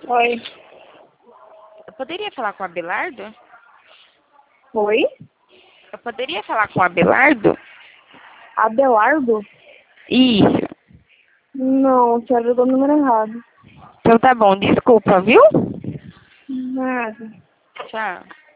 Oi. Eu poderia falar com o Abelardo? Oi? Eu poderia falar com o Abelardo? Abelardo? Isso. Não, você avisou o número errado. Então tá bom, desculpa, viu? Nada. Tchau.